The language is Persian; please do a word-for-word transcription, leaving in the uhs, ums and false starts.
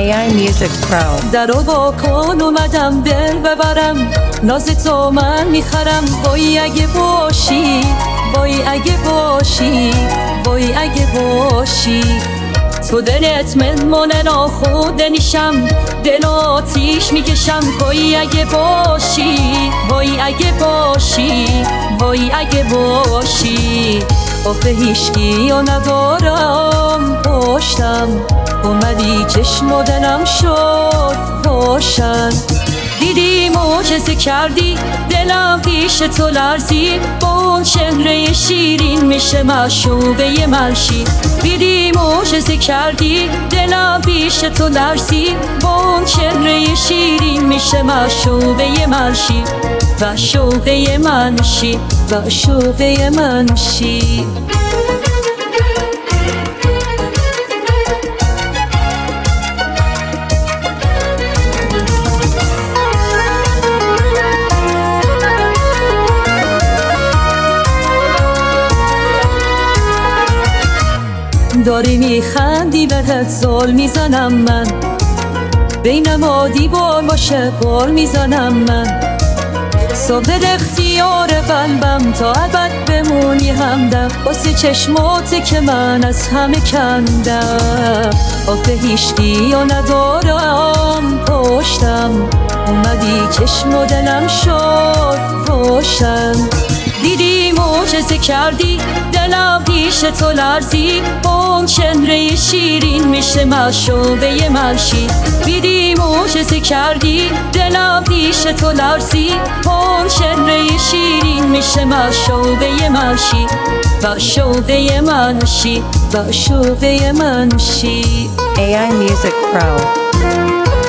ای آی Music Pro. در و با کن اومدم دل ببرم، ناز تو من میخرم. وای اگه باشی، وای اگه باشی، وای اگه باشی. تو دلت مهمان ناخود نیشم، دل آتیش میکشم. وای اگه باشی، وای اگه باشی، وای اگه باشی. آخه هیچکی و ندارم پشتم، اومدی چشم و دلم شد روشن. دیدی معجزه کردی، دلم پیش تو لرزید. با اون چهره شیرین میشه معشوقه منشی. دیدی معجزه کردی، دلم پیش تو لرزید. با اون چهره شیرین میشه معشوقه منشی. معشوقه منشی، معشوقه منشی. داری میخندی بهت زل میزنم من، بین ما دیوار باشه بار میزنم من. صبح اختیار قلبم تا ابد بمونی همدم، واسه چشماته که من از همه کندم. آخه هیچکی و ندارم پشتم، اومدی چشم و دلم شد روشن. دیدی معجزه کردی، دلم پیش تو لرزید. اون چهره شیرین میشه معشوقه منشی. دیدی معجزه کردی، دلم پیش تو لرزید. اون چهره شیرین میشه معشوقه منشی. معشوقه منشی، معشوقه منشی. ای آی Music Pro.